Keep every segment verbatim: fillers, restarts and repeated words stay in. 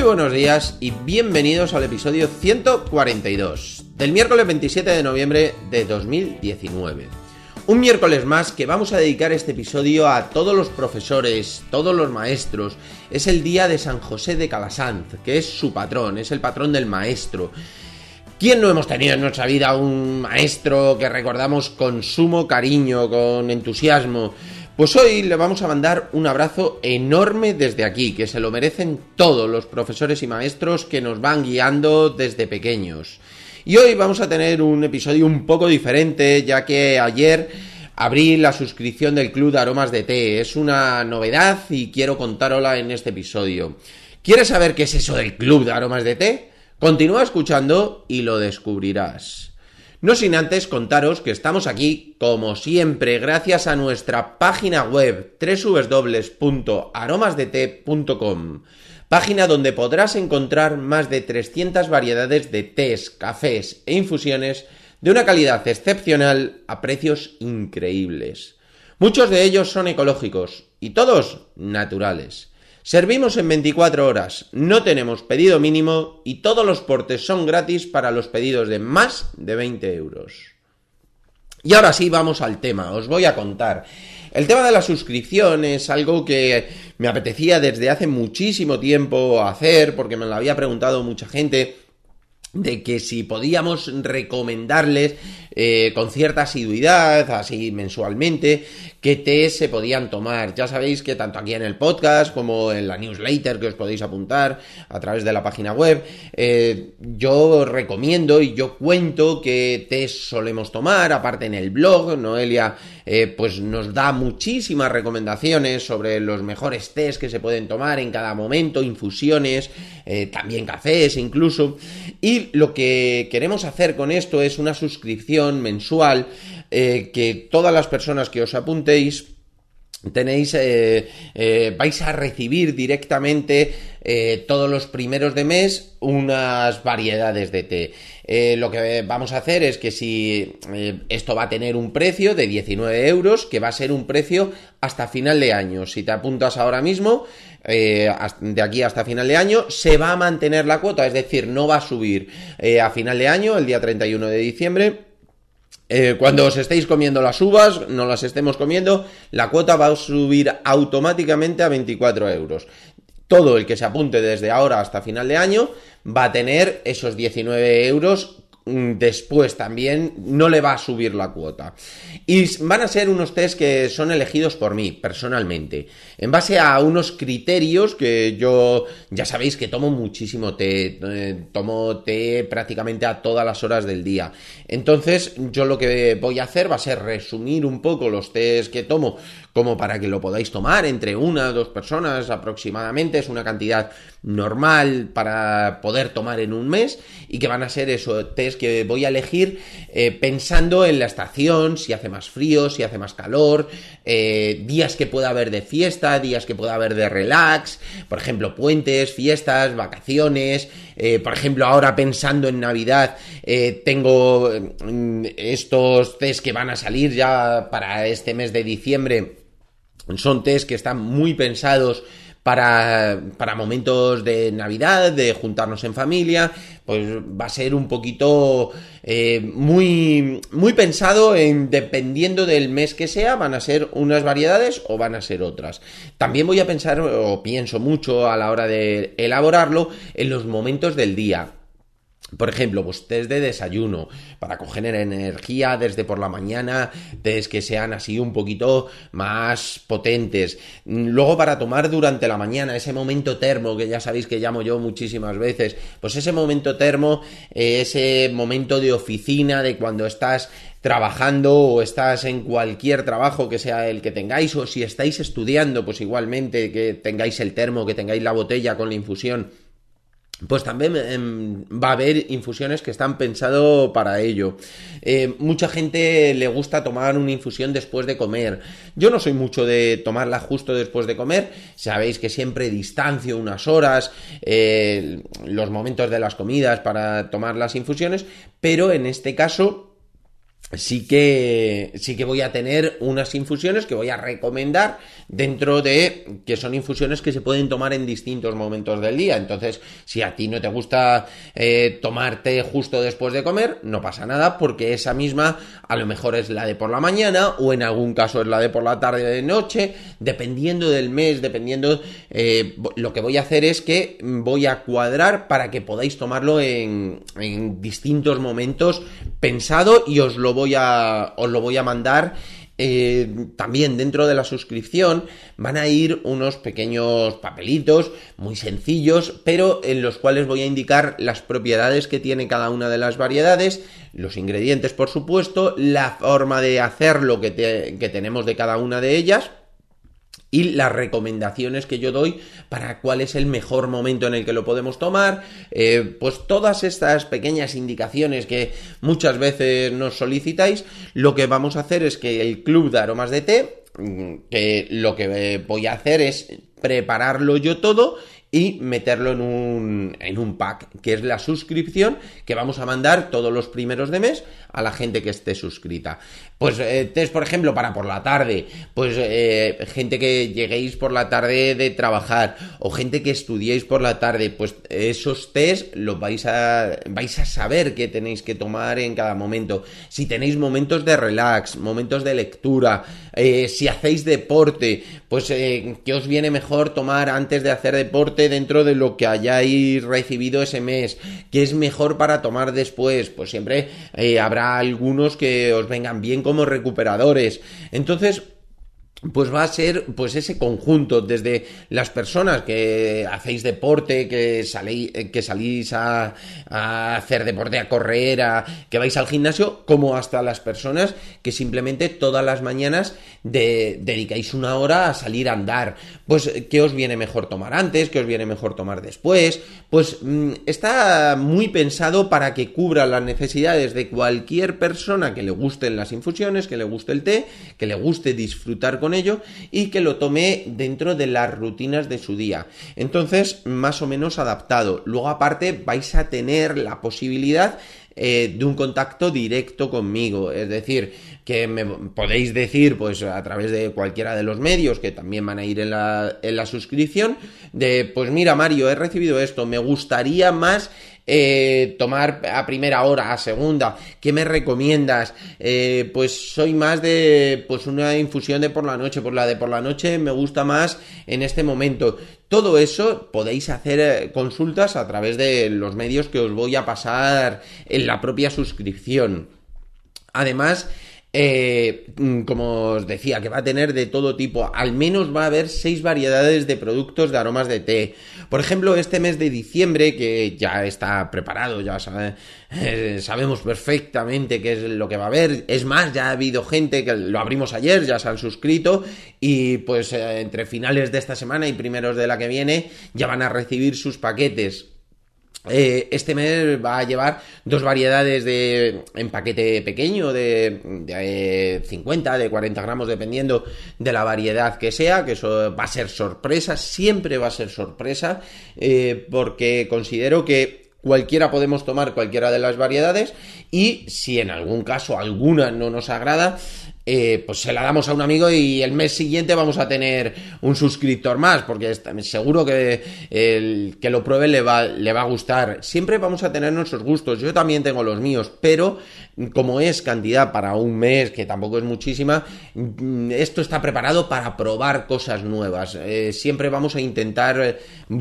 buenos días y bienvenidos al episodio ciento cuarenta y dos del miércoles veintisiete de noviembre de dos mil diecinueve. Un miércoles más que vamos a dedicar este episodio a todos los profesores, todos los maestros. Es el día de San José de Calasanz, que es su patrón, es el patrón del maestro. ¿Quién no hemos tenido en nuestra vida un maestro que recordamos con sumo cariño, con entusiasmo? Pues hoy le vamos a mandar un abrazo enorme desde aquí, que se lo merecen todos los profesores y maestros que nos van guiando desde pequeños. Y hoy vamos a tener un episodio un poco diferente, ya que ayer abrí la suscripción del Club de Aromas de Té. Es una novedad y quiero contárosla en este episodio. ¿Quieres saber qué es eso del Club de Aromas de Té? Continúa escuchando y lo descubrirás. No sin antes contaros que estamos aquí, como siempre, gracias a nuestra página web doble u doble u doble u punto aromas de té punto com, página donde podrás encontrar más de trescientas variedades de tés, cafés e infusiones de una calidad excepcional a precios increíbles. Muchos de ellos son ecológicos y todos naturales. Servimos en veinticuatro horas, no tenemos pedido mínimo y todos los portes son gratis para los pedidos de más de veinte euros. Y ahora sí, vamos al tema, os voy a contar. El tema de la suscripción es algo que me apetecía desde hace muchísimo tiempo hacer, porque me lo había preguntado mucha gente, de que si podíamos recomendarles eh, con cierta asiduidad, así mensualmente, qué tés se podían tomar. Ya sabéis que tanto aquí en el podcast como en la newsletter que os podéis apuntar a través de la página web, eh, yo recomiendo y yo cuento qué tés solemos tomar. Aparte en el blog, Noelia eh, pues nos da muchísimas recomendaciones sobre los mejores tés que se pueden tomar en cada momento, infusiones, eh, también cafés incluso. Y lo que queremos hacer con esto es una suscripción mensual eh, que todas las personas que os apuntéis tenéis, eh, eh, vais a recibir directamente eh, todos los primeros de mes unas variedades de té. Eh, lo que vamos a hacer es que si eh, esto va a tener un precio de diecinueve euros, que va a ser un precio hasta final de año. Si te apuntas ahora mismo, eh, de aquí hasta final de año, se va a mantener la cuota, es decir, no va a subir eh, a final de año, el día treinta y uno de diciembre. Eh, cuando os estéis comiendo las uvas, no las estemos comiendo, la cuota va a subir automáticamente a veinticuatro euros. Todo el que se apunte desde ahora hasta final de año va a tener esos diecinueve euros. Después también no le va a subir la cuota. Y van a ser unos test que son elegidos por mí, personalmente, en base a unos criterios que yo, ya sabéis que tomo muchísimo té, eh, tomo té prácticamente a todas las horas del día. Entonces, yo lo que voy a hacer va a ser resumir un poco los tés que tomo, como para que lo podáis tomar entre una o dos personas aproximadamente. Es una cantidad normal para poder tomar en un mes y que van a ser esos tés que voy a elegir eh, pensando en la estación, si hace más frío, si hace más calor, eh, días que pueda haber de fiesta, días que pueda haber de relax, por ejemplo, puentes, fiestas, vacaciones. Eh, por ejemplo, ahora pensando en Navidad, eh, tengo eh, estos tés que van a salir ya para este mes de diciembre. Son tés que están muy pensados para, para momentos de Navidad, de juntarnos en familia. Pues va a ser un poquito eh, muy, muy pensado en, dependiendo del mes que sea, van a ser unas variedades o van a ser otras. También voy a pensar, o pienso mucho a la hora de elaborarlo, en los momentos del día. Por ejemplo, pues test de desayuno, para coger energía desde por la mañana, test que sean así un poquito más potentes. Luego para tomar durante la mañana, ese momento termo, que ya sabéis que llamo yo muchísimas veces, pues ese momento termo, eh, ese momento de oficina, de cuando estás trabajando o estás en cualquier trabajo que sea el que tengáis, o si estáis estudiando, pues igualmente que tengáis el termo, que tengáis la botella con la infusión. Pues también eh, va a haber infusiones que están pensadas para ello. Eh, mucha gente le gusta tomar una infusión después de comer. Yo no soy mucho de tomarla justo después de comer. Sabéis que siempre distancio unas horas, eh, los momentos de las comidas para tomar las infusiones, pero en este caso sí que sí que voy a tener unas infusiones que voy a recomendar dentro de que son infusiones que se pueden tomar en distintos momentos del día. Entonces, si a ti no te gusta eh, tomarte justo después de comer, no pasa nada, porque esa misma a lo mejor es la de por la mañana, o en algún caso es la de por la tarde o de noche, dependiendo del mes, dependiendo. Eh, lo que voy a hacer es que voy a cuadrar para que podáis tomarlo en, en distintos momentos pensado, y os lo voy a os lo voy a mandar. Eh, también dentro de la suscripción van a ir unos pequeños papelitos muy sencillos, pero en los cuales voy a indicar las propiedades que tiene cada una de las variedades, los ingredientes, por supuesto, la forma de hacerlo que, te, que tenemos de cada una de ellas, y las recomendaciones que yo doy para cuál es el mejor momento en el que lo podemos tomar. Eh, pues todas estas pequeñas indicaciones que muchas veces nos solicitáis, lo que vamos a hacer es que el Club de Aromas de Té, que lo que voy a hacer es prepararlo yo todo y meterlo en un, en un pack, que es la suscripción que vamos a mandar todos los primeros de mes a la gente que esté suscrita. Pues eh, test, por ejemplo, para por la tarde, pues eh, gente que lleguéis por la tarde de trabajar, o gente que estudiéis por la tarde, pues esos test los vais a, vais a saber qué tenéis que tomar en cada momento. Si tenéis momentos de relax, momentos de lectura, eh, si hacéis deporte, pues eh, ¿qué os viene mejor tomar antes de hacer deporte dentro de lo que hayáis recibido ese mes? ¿Qué es mejor para tomar después? Pues siempre eh, habrá algunos que os vengan bien como recuperadores. Entonces, pues va a ser pues ese conjunto, desde las personas que hacéis deporte, que salís, que salís a, a hacer deporte, a correr, a, que vais al gimnasio, como hasta las personas que simplemente todas las mañanas de, dedicáis una hora a salir a andar. Pues ¿qué os viene mejor tomar antes? ¿Qué os viene mejor tomar después? Pues mmm, está muy pensado para que cubra las necesidades de cualquier persona que le gusten las infusiones, que le guste el té, que le guste disfrutar con ello y que lo tome dentro de las rutinas de su día. Entonces, más o menos adaptado. Luego, aparte, vais a tener la posibilidad eh, de un contacto directo conmigo, es decir, que me podéis decir, pues a través de cualquiera de los medios que también van a ir en la, en la suscripción, de pues mira, Mario, he recibido esto, me gustaría más Eh, tomar a primera hora, a segunda, ¿qué me recomiendas? Eh, pues soy más de pues una infusión de por la noche, por la de por la noche me gusta más en este momento. Todo eso podéis hacer consultas a través de los medios que os voy a pasar en la propia suscripción. Además, Eh, como os decía, que va a tener de todo tipo. Al menos va a haber seis variedades de productos de aromas de té. Por ejemplo, este mes de diciembre, que ya está preparado, ya sabe, eh, sabemos perfectamente qué es lo que va a haber. Es más, ya ha habido gente que lo abrimos ayer, ya se han suscrito, y pues eh, entre finales de esta semana y primeros de la que viene ya van a recibir sus paquetes. Eh, este mes va a llevar dos variedades de en paquete pequeño de, de cincuenta, de cuarenta gramos, dependiendo de la variedad que sea, que eso va a ser sorpresa, siempre va a ser sorpresa, eh, porque considero que cualquiera podemos tomar cualquiera de las variedades, y si en algún caso alguna no nos agrada, Eh, pues se la damos a un amigo y el mes siguiente vamos a tener un suscriptor más, porque seguro que el que lo pruebe le va, le va a gustar. Siempre vamos a tener nuestros gustos, yo también tengo los míos, pero como es cantidad para un mes, que tampoco es muchísima, esto está preparado para probar cosas nuevas. Eh, siempre vamos a intentar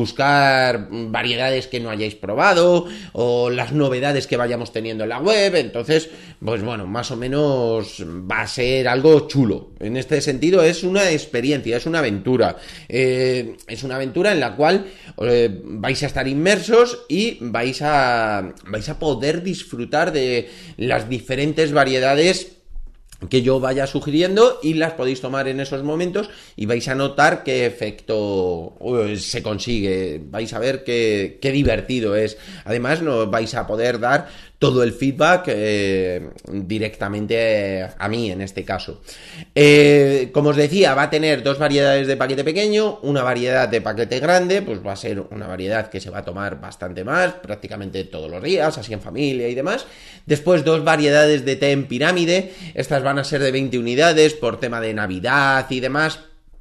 buscar variedades que no hayáis probado, o las novedades que vayamos teniendo en la web. Entonces, pues bueno, más o menos va a ser algo chulo. En este sentido es una experiencia, es una aventura. Eh, es una aventura en la cual eh, vais a estar inmersos y vais a, vais a poder disfrutar de las diferentes variedades que yo vaya sugiriendo y las podéis tomar en esos momentos y vais a notar qué efecto uh, se consigue, vais a ver qué, qué divertido es. Además, nos vais a poder dar todo el feedback eh, directamente a mí en este caso. Eh, como os decía, va a tener dos variedades de paquete pequeño, una variedad de paquete grande, pues va a ser una variedad que se va a tomar bastante más, prácticamente todos los días, así en familia y demás. Después dos variedades de té en pirámide, estas van a ser de veinte unidades por tema de Navidad y demás.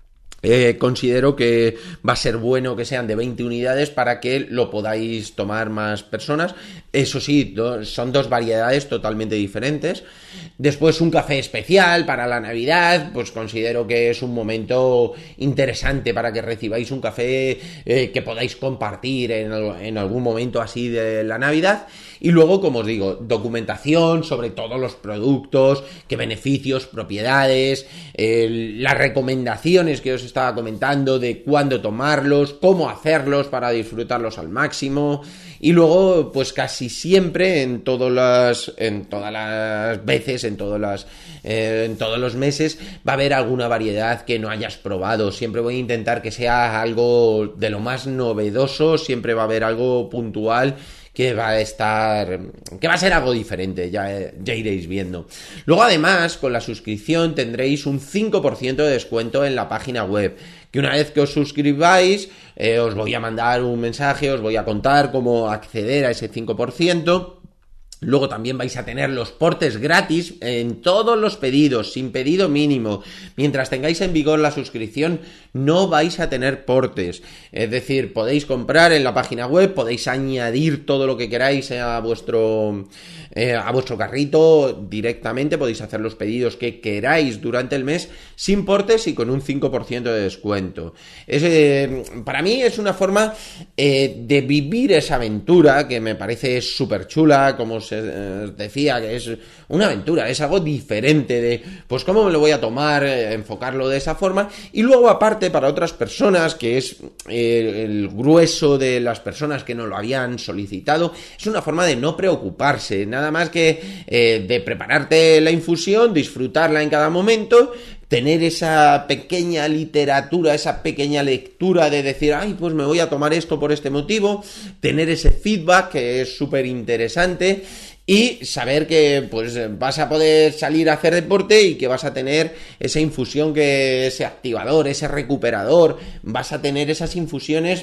Eh, considero que va a ser bueno que sean de veinte unidades para que lo podáis tomar más personas. Eso sí, do, son dos variedades totalmente diferentes. Después un café especial para la Navidad, pues considero que es un momento interesante para que recibáis un café eh, que podáis compartir en, en algún momento así de la Navidad. Y luego, como os digo, documentación sobre todos los productos, qué beneficios, propiedades, eh, las recomendaciones que os estaba comentando de cuándo tomarlos, cómo hacerlos para disfrutarlos al máximo. Y luego, pues casi siempre, en todas las, en todas las veces, en todas las, eh, en todos los meses, va a haber alguna variedad que no hayas probado. Siempre voy a intentar que sea algo de lo más novedoso, siempre va a haber algo puntual que va a estar, que va a ser algo diferente, ya, ya iréis viendo. Luego, además, con la suscripción tendréis un cinco por ciento de descuento en la página web, que una vez que os suscribáis, eh, os voy a mandar un mensaje, os voy a contar cómo acceder a ese cinco por ciento. Luego también vais a tener los portes gratis en todos los pedidos, sin pedido mínimo. Mientras tengáis en vigor la suscripción, no vais a tener portes. Es decir, podéis comprar en la página web, podéis añadir todo lo que queráis a vuestro, eh, a vuestro carrito directamente, podéis hacer los pedidos que queráis durante el mes sin portes y con un cinco por ciento de descuento. Es, eh, para mí es una forma eh, de vivir esa aventura que me parece súper chula, como os decía, que es una aventura, es algo diferente de, pues cómo me lo voy a tomar, eh, enfocarlo de esa forma. Y luego, aparte, para otras personas, que es eh, el grueso de las personas que nos lo habían solicitado, es una forma de no preocuparse, nada más que eh, de prepararte la infusión, disfrutarla en cada momento, tener esa pequeña literatura, esa pequeña lectura de decir, ay, pues me voy a tomar esto por este motivo, tener ese feedback que es súper interesante y saber que pues vas a poder salir a hacer deporte y que vas a tener esa infusión, que ese activador, ese recuperador, vas a tener esas infusiones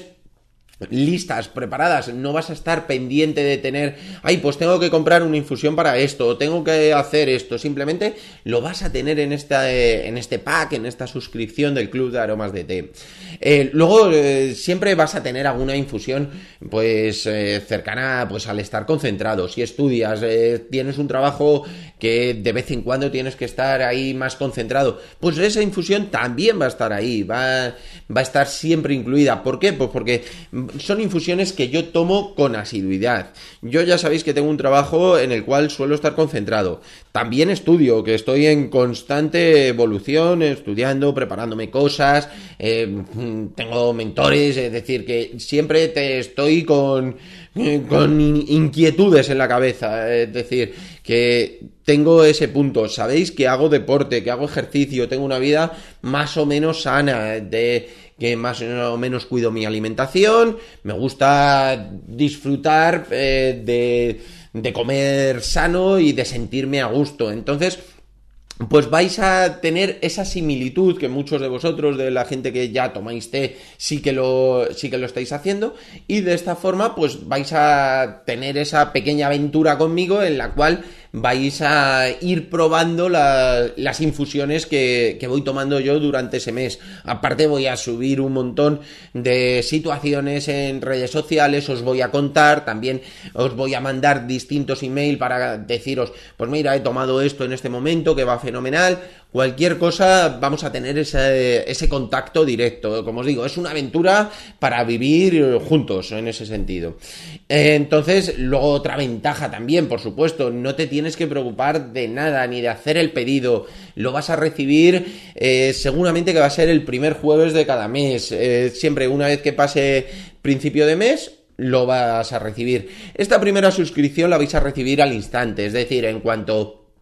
listas, preparadas, no vas a estar pendiente de tener, ay, pues tengo que comprar una infusión para esto, o tengo que hacer esto, simplemente lo vas a tener en esta, eh, en este pack, en esta suscripción del Club de Aromas de Té. Eh, luego, eh, siempre vas a tener alguna infusión, pues, eh, cercana, pues, al estar concentrado. Si estudias, eh, tienes un trabajo que de vez en cuando tienes que estar ahí más concentrado, pues esa infusión también va a estar ahí, va, va a estar siempre incluida. ¿Por qué? Pues porque son infusiones que yo tomo con asiduidad. Yo ya sabéis que tengo un trabajo en el cual suelo estar concentrado. También estudio, que estoy en constante evolución, estudiando, preparándome cosas, eh, tengo mentores, es decir, que siempre te estoy con, con inquietudes en la cabeza, es decir, que tengo ese punto. Sabéis que hago deporte, que hago ejercicio, tengo una vida más o menos sana, de que más o menos cuido mi alimentación, me gusta disfrutar eh, de, de comer sano y de sentirme a gusto. Entonces, pues vais a tener esa similitud que muchos de vosotros, de la gente que ya tomáis té, sí que lo, sí que lo estáis haciendo, y de esta forma pues vais a tener esa pequeña aventura conmigo en la cual vais a ir probando la, las infusiones que, que voy tomando yo durante ese mes. Aparte, voy a subir un montón de situaciones en redes sociales, os voy a contar, también os voy a mandar distintos emails para deciros, pues mira, he tomado esto en este momento que va fenomenal. Cualquier cosa, vamos a tener ese, ese contacto directo. Como os digo, es una aventura para vivir juntos en ese sentido. Entonces, luego otra ventaja también, por supuesto, no te tienes que preocupar de nada, ni de hacer el pedido. Lo vas a recibir, eh, seguramente que va a ser el primer jueves de cada mes. Eh, siempre una vez que pase principio de mes, lo vas a recibir. Esta primera suscripción la vais a recibir al instante, es decir, en cuanto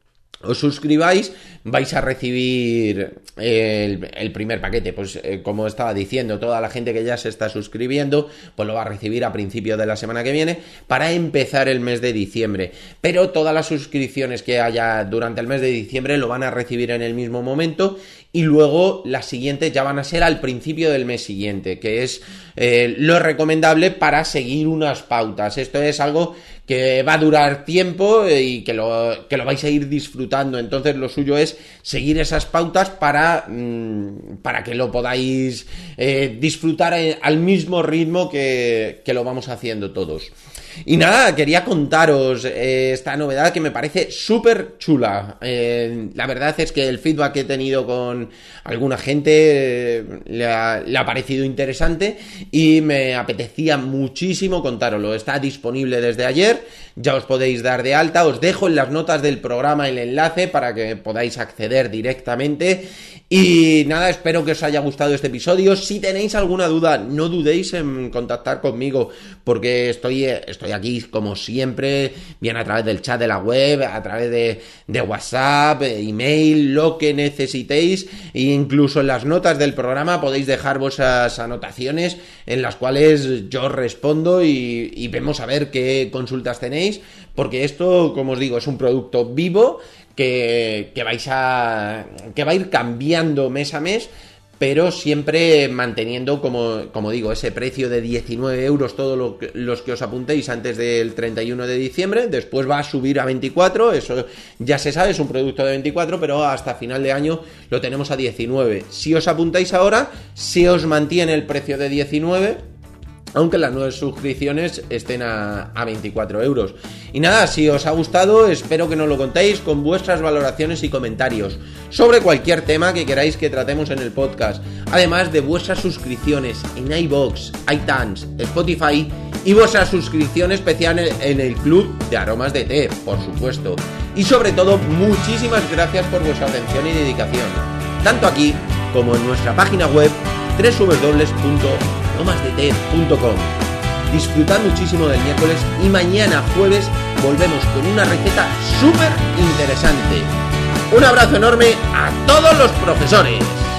os suscribáis, vais a recibir el, el primer paquete. Pues eh, como estaba diciendo, toda la gente que ya se está suscribiendo, pues lo va a recibir a principio de la semana que viene para empezar el mes de diciembre. Pero todas las suscripciones que haya durante el mes de diciembre lo van a recibir en el mismo momento, y luego las siguientes ya van a ser al principio del mes siguiente, que es eh, lo recomendable para seguir unas pautas. Esto es algo que va a durar tiempo y que lo, que lo vais a ir disfrutando. Entonces lo suyo es seguir esas pautas para, mmm, para que lo podáis eh, disfrutar al mismo ritmo que, que lo vamos haciendo todos. Y nada, quería contaros eh, esta novedad que me parece súper chula. Eh, la verdad es que el feedback que he tenido con alguna gente eh, le, ha, le ha parecido interesante y me apetecía muchísimo contároslo. Está disponible desde ayer, ya os podéis dar de alta. Os dejo en las notas del programa el enlace para que podáis acceder directamente. Y nada, espero que os haya gustado este episodio. Si tenéis alguna duda, no dudéis en contactar conmigo, porque estoy, estoy aquí como siempre, bien a través del chat de la web, a través de, de WhatsApp, email, lo que necesitéis. E incluso en las notas del programa podéis dejar vuestras anotaciones en las cuales yo os respondo y, y vemos a ver qué consultas tenéis, porque esto, como os digo, es un producto vivo que, que vais a que va a ir cambiando mes a mes, pero siempre manteniendo, como, como digo, ese precio de diecinueve euros todos lo los que os apuntéis antes del treinta y uno de diciembre. Después va a subir a veinticuatro, eso ya se sabe, es un producto de veinticuatro, pero hasta final de año lo tenemos a diecinueve. Si os apuntáis ahora, se os mantiene el precio de diecinueve, aunque las nuevas suscripciones estén a, a veinticuatro euros. Y nada, si os ha gustado, espero que nos lo contéis con vuestras valoraciones y comentarios sobre cualquier tema que queráis que tratemos en el podcast, además de vuestras suscripciones en iVoox, iTunes, Spotify y vuestra suscripción especial en el Club de Aromas de Té, por supuesto. Y sobre todo, muchísimas gracias por vuestra atención y dedicación, tanto aquí como en nuestra página web doble u doble u doble u punto aromas de té punto com. Disfrutad muchísimo del miércoles y mañana jueves volvemos con una receta súper interesante. Un abrazo enorme a todos los profesores.